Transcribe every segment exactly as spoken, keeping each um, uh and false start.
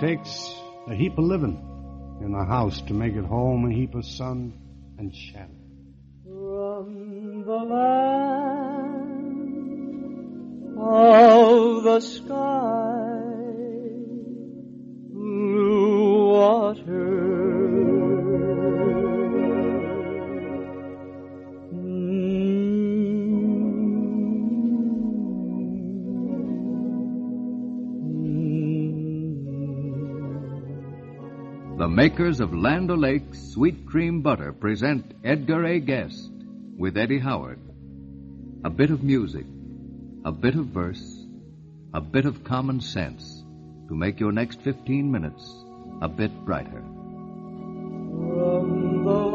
takes a heap of living in a house to make it home, a heap of sun and shadow. From the land of the sky, blue water, The makers of Land O'Lakes Sweet Cream Butter present Edgar A. Guest with Eddie Howard. A bit of music, a bit of verse, a bit of common sense to make your next fifteen minutes a bit brighter. From the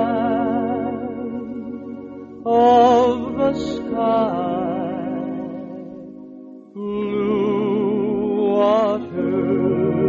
land of the sky, blue water,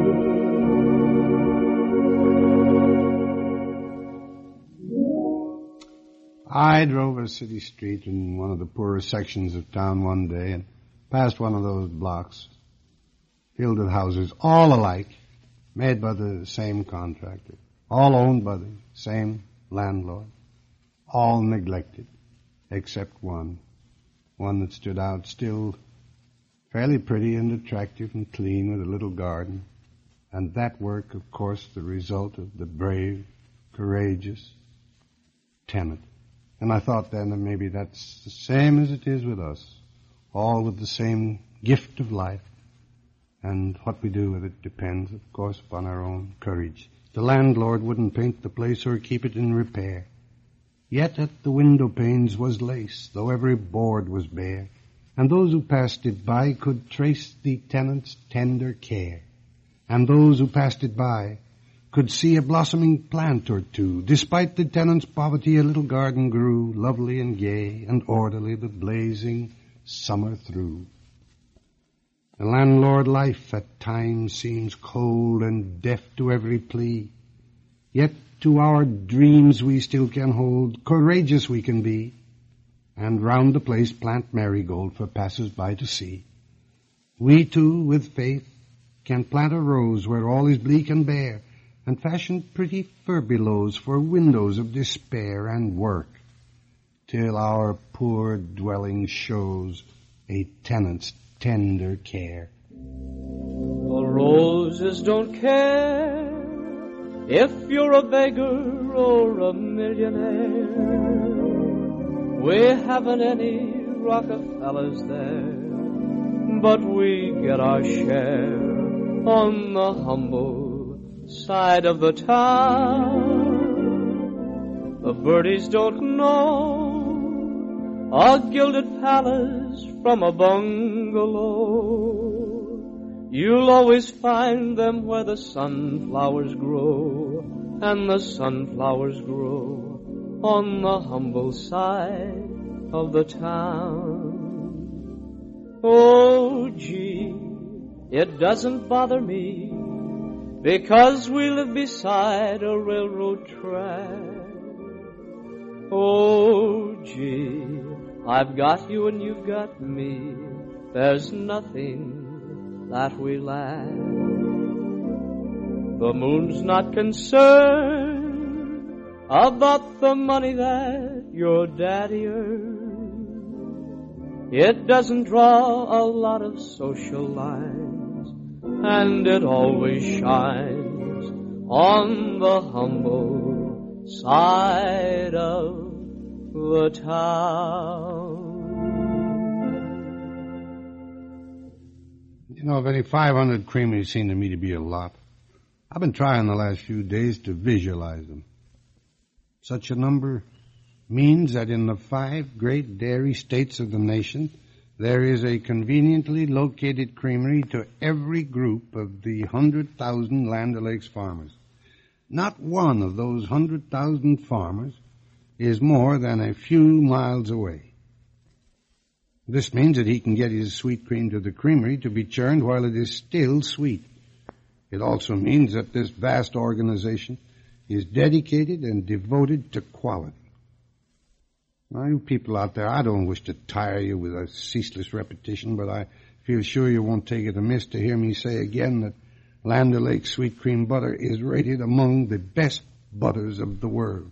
I drove a city street in one of the poorer sections of town one day and passed one of those blocks filled with houses, all alike, made by the same contractor, all owned by the same landlord, all neglected, except one, one that stood out still fairly pretty and attractive and clean with a little garden. And that work, of course, the result of the brave, courageous tenant. And I thought then that maybe that's the same as it is with us, all with the same gift of life. And what we do with it depends, of course, upon our own courage. The landlord wouldn't paint the place or keep it in repair. Yet at the window panes was lace, though every board was bare. And those who passed it by could trace the tenant's tender care. And those who passed it by could see a blossoming plant or two. Despite the tenant's poverty, a little garden grew, lovely and gay and orderly, the blazing summer through. The landlord life at times seems cold and deaf to every plea. Yet to our dreams we still can hold, courageous we can be, and round the place plant marigold for passers-by to see. We too, with faith, can plant a rose where all is bleak and bare, and fashion pretty furbelows for windows of despair, and work till our poor dwelling shows a tenant's tender care. The roses don't care if you're a beggar or a millionaire. We haven't any Rockefellers there, but we get our share on the humble side of the town. The birdies don't know a gilded palace from a bungalow. You'll always find them where the sunflowers grow, and the sunflowers grow on the humble side of the town. Oh, gee, it doesn't bother me, because we live beside a railroad track. Oh, gee, I've got you and you've got me. There's nothing that we lack. The moon's not concerned about the money that your daddy earned. It doesn't draw a lot of social lines, and it always shines on the humble side of the town. You know, Benny, five hundred creameries seem to me to be a lot. I've been trying the last few days to visualize them. Such a number means that in the five great dairy states of the nation, there is a conveniently located creamery to every group of the one hundred thousand Land O'Lakes farmers. Not one of those one hundred thousand farmers is more than a few miles away. This means that he can get his sweet cream to the creamery to be churned while it is still sweet. It also means that this vast organization is dedicated and devoted to quality. Now, you people out there, I don't wish to tire you with a ceaseless repetition, but I feel sure you won't take it amiss to hear me say again that Land O'Lakes sweet cream butter is rated among the best butters of the world.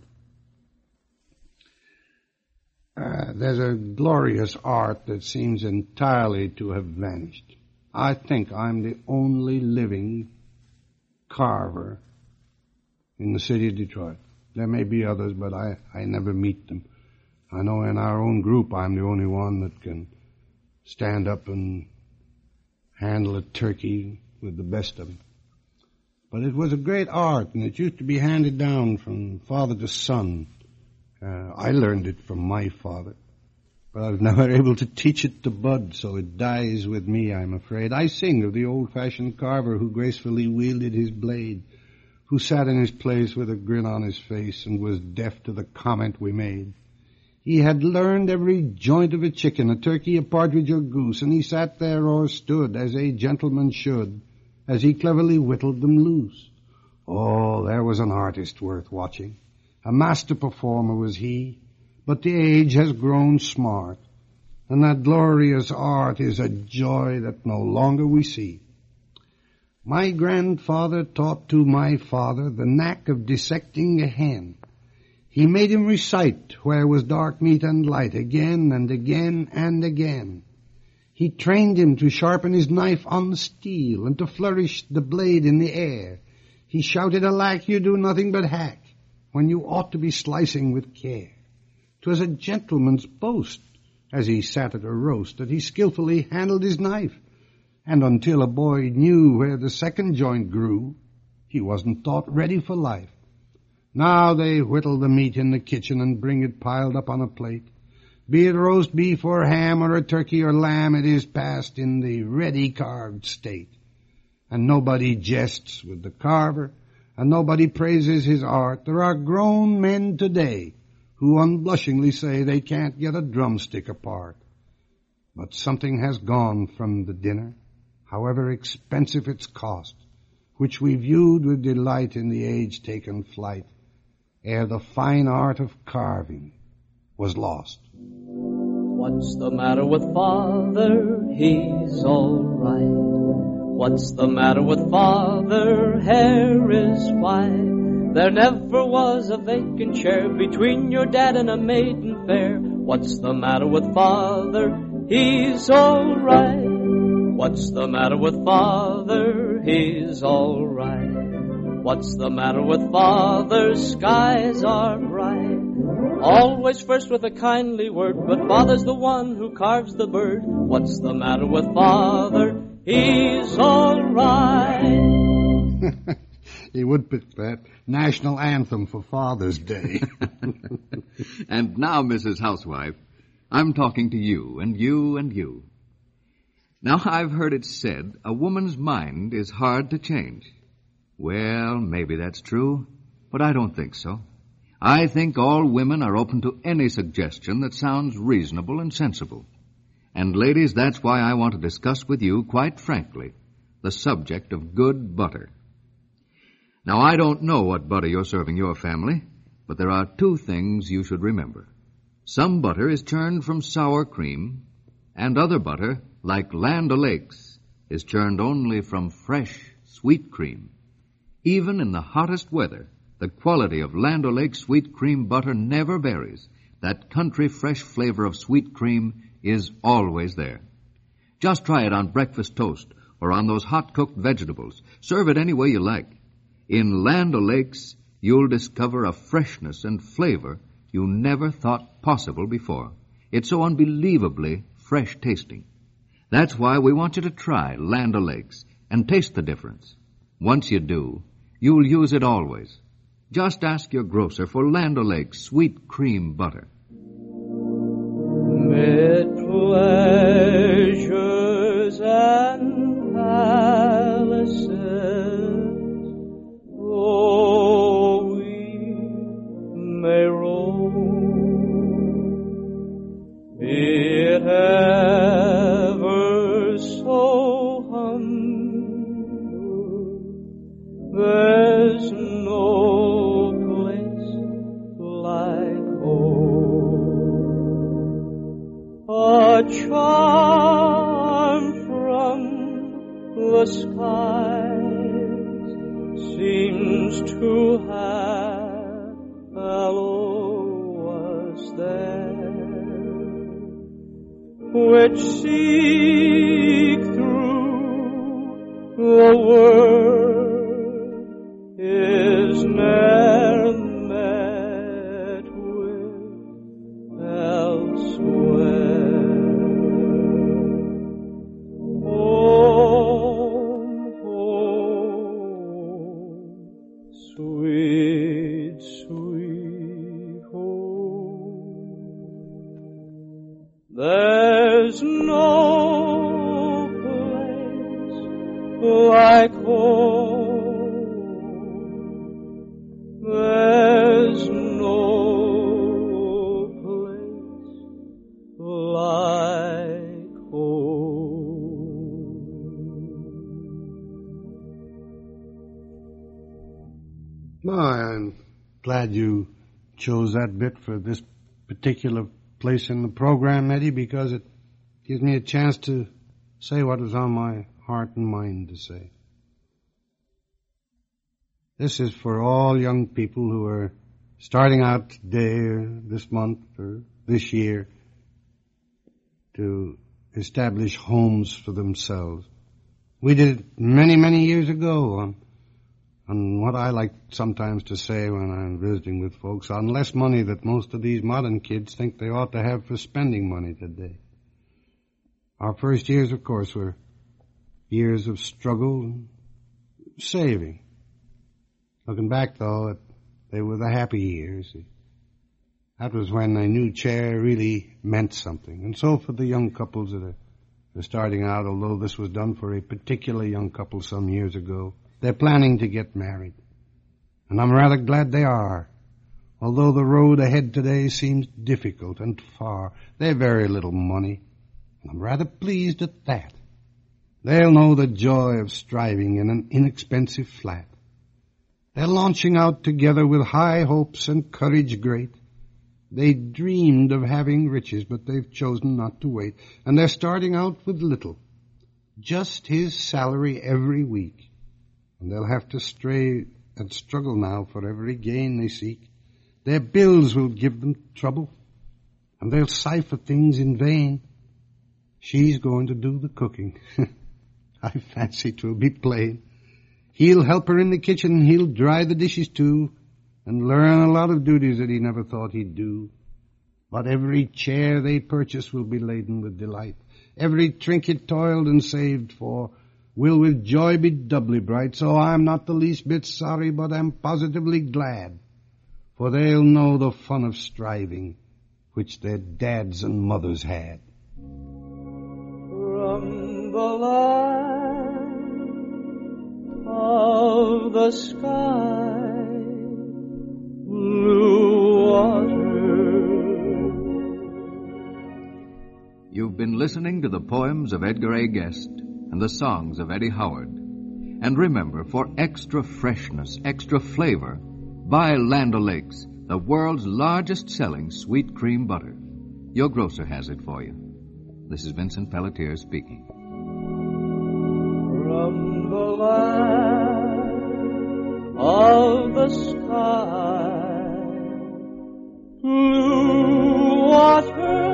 Uh, there's a glorious art that seems entirely to have vanished. I think I'm the only living carver in the city of Detroit. There may be others, but I, I never meet them. I know in our own group I'm the only one that can stand up and handle a turkey with the best of them. But it was a great art, and it used to be handed down from father to son. Uh, I learned it from my father, but I was never able to teach it to Bud, so it dies with me, I'm afraid. I sing of the old-fashioned carver who gracefully wielded his blade, who sat in his place with a grin on his face and was deaf to the comment we made. He had learned every joint of a chicken, a turkey, a partridge, or goose, and he sat there or stood, as a gentleman should, as he cleverly whittled them loose. Oh, there was an artist worth watching. A master performer was he, but the age has grown smart, and that glorious art is a joy that no longer we see. My grandfather taught to my father the knack of dissecting a hen. He made him recite where was dark meat and light again and again and again. He trained him to sharpen his knife on the steel and to flourish the blade in the air. He shouted, "Alack, you do nothing but hack, when you ought to be slicing with care." 'Twas a gentleman's boast, as he sat at a roast, that he skillfully handled his knife, and until a boy knew where the second joint grew, he wasn't thought ready for life. Now they whittle the meat in the kitchen and bring it piled up on a plate. Be it roast beef or ham or a turkey or lamb, it is passed in the ready-carved state. And nobody jests with the carver, and nobody praises his art. There are grown men today who unblushingly say they can't get a drumstick apart. But something has gone from the dinner, however expensive its cost, which we viewed with delight in the age-taken flight, ere the fine art of carving was lost. What's the matter with father? He's all right. What's the matter with father? Hair is white. There never was a vacant chair between your dad and a maiden fair. What's the matter with father? He's all right. What's the matter with father? He's all right. What's the matter with father? Skies are bright. Always first with a kindly word, but father's the one who carves the bird. What's the matter with father? He's all right. He would pick that national anthem for Father's Day. And now, Missus Housewife, I'm talking to you and you and you. Now, I've heard it said a woman's mind is hard to change. Well, maybe that's true, but I don't think so. I think all women are open to any suggestion that sounds reasonable and sensible. And, ladies, that's why I want to discuss with you, quite frankly, the subject of good butter. Now, I don't know what butter you're serving your family, but there are two things you should remember. Some butter is churned from sour cream, and other butter, like Land O'Lakes, is churned only from fresh, sweet cream. Even in the hottest weather, the quality of Land O'Lakes sweet cream butter never varies. That country fresh flavor of sweet cream is always there. Just try it on breakfast toast or on those hot-cooked vegetables. Serve it any way you like. In Land O'Lakes, you'll discover a freshness and flavor you never thought possible before. It's so unbelievably fresh tasting. That's why we want you to try Land O'Lakes and taste the difference. Once you do, you'll use it always. Just ask your grocer for Land O'Lakes sweet cream butter. Mid pleasures and palaces, oh, we may roam, be it ever so humble, there's no place like home. A charm from the sky seems to have fellows there which seek through the world is ne'er met with elsewhere. Home, home, sweet, sweet home. There's no place like home. There's no place like home. No, I'm glad you chose that bit for this particular place in the program, Eddie, because it gives me a chance to say what was on my heart and mind to say. This is for all young people who are starting out today or this month or this year to establish homes for themselves. We did it many, many years ago on, on what I like sometimes to say when I'm visiting with folks, on less money that most of these modern kids think they ought to have for spending money today. Our first years, of course, were years of struggle and saving. Looking back, though, they were the happy years. That was when a new chair really meant something. And so for the young couples that are, are starting out, although this was done for a particular young couple some years ago, they're planning to get married. And I'm rather glad they are. Although the road ahead today seems difficult and far, they've very little money. And I'm rather pleased at that. They'll know the joy of striving in an inexpensive flat. They're launching out together with high hopes and courage great. They dreamed of having riches, but they've chosen not to wait. And they're starting out with little, just his salary every week. And they'll have to stray and struggle now for every gain they seek. Their bills will give them trouble, and they'll cipher things in vain. She's going to do the cooking. I fancy 'twill be plain. He'll help her in the kitchen, he'll dry the dishes too, and learn a lot of duties that he never thought he'd do. But every chair they purchase will be laden with delight. Every trinket toiled and saved for will with joy be doubly bright. So I'm not the least bit sorry, but I'm positively glad, for they'll know the fun of striving, which their dads and mothers had. From the land of the sky, blue water. You've been listening to the poems of Edgar A. Guest and the songs of Eddie Howard. And remember, for extra freshness, extra flavor, buy Land O'Lakes, the world's largest selling sweet cream butter. Your grocer has it for you. This is Vincent Pelletier speaking. From the land of the sky, blue water.